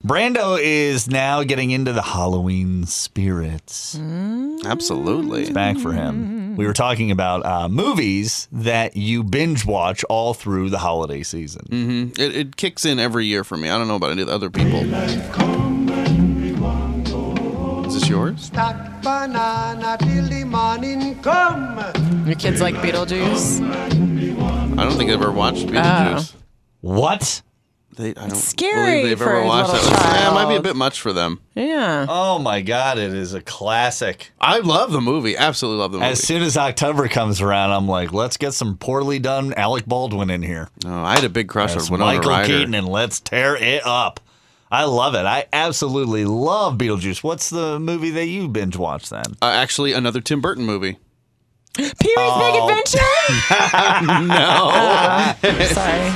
Brando is now getting into the Halloween spirits. Absolutely. It's back for him. We were talking about movies that you binge watch all through the holiday season. It kicks in every year for me. I don't know about any of the other people. Is this yours? Stack banana till the morning come. Your kids like Beetlejuice? I don't think I've ever watched Beetlejuice. What? I don't scary believe they've for ever a watched little that. Yeah, it might be a child. bit much for them. Yeah. Oh my God, it is a classic. I love the movie. Absolutely love the movie. As soon as October comes around, I'm like, let's get some poorly done Alec Baldwin in here. Oh, I had a big crush That's on Winona Michael Ryder. Keaton, and let's tear it up. I love it. I absolutely love Beetlejuice. What's the movie that you binge watch then? Actually, another Tim Burton movie. Pee-wee's Big Adventure? No. Sorry.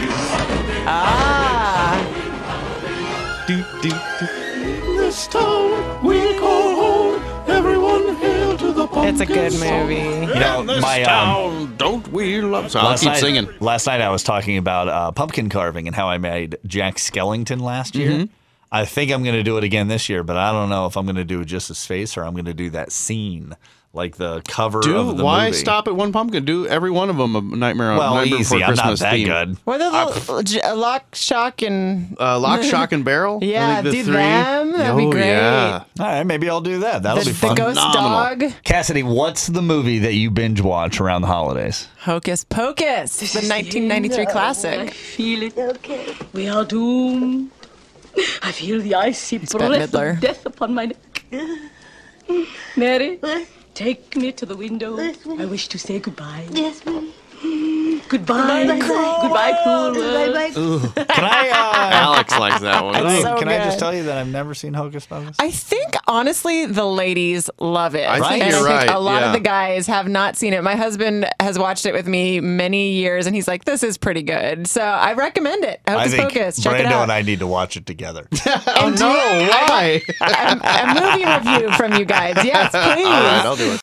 This town we call home. Everyone hail to the pumpkin It's a good movie. You know, this my town, don't we love? So I'll keep singing. Last night I was talking about pumpkin carving and how I made Jack Skellington last year. I think I'm going to do it again this year, but I don't know if I'm going to do just his face or I'm going to do that scene, like the cover of the Why movie. stop at one pumpkin? Do every one of them a Nightmare on Well, Nightmare easy. Before I'm not Christmas that theme. good. What are the Lock, Shock, and... Lock, Shock, and Barrel? Yeah, I think the do three. them. That'd be great. Yeah. All right, maybe I'll do that. That'll be The fun. Ghost Phenomenal. Dog. Cassidy, what's the movie that you binge watch around the holidays? Hocus Pocus. The 1993 I classic. feel it. Okay. We are doomed. I feel the icy Bette breath Midler. of death upon my neck. Mary, take me to the window. I wish to say goodbye. Yes, ma'am. Goodbye. Goodbye, cruel world. Can I, Alex likes that one. So can I just good. tell you that I've never seen Hocus Pocus? I think, honestly, the ladies love it. I think And you're I think right, a lot yeah. of the guys have not seen it. My husband has watched it with me many years, and he's like, this is pretty good. So I recommend it. I Hocus think Pocus. Check it Brando out. and I need to watch it together. Oh, no. Why? a movie review from you guys. Yes, please. All right, I'll do it.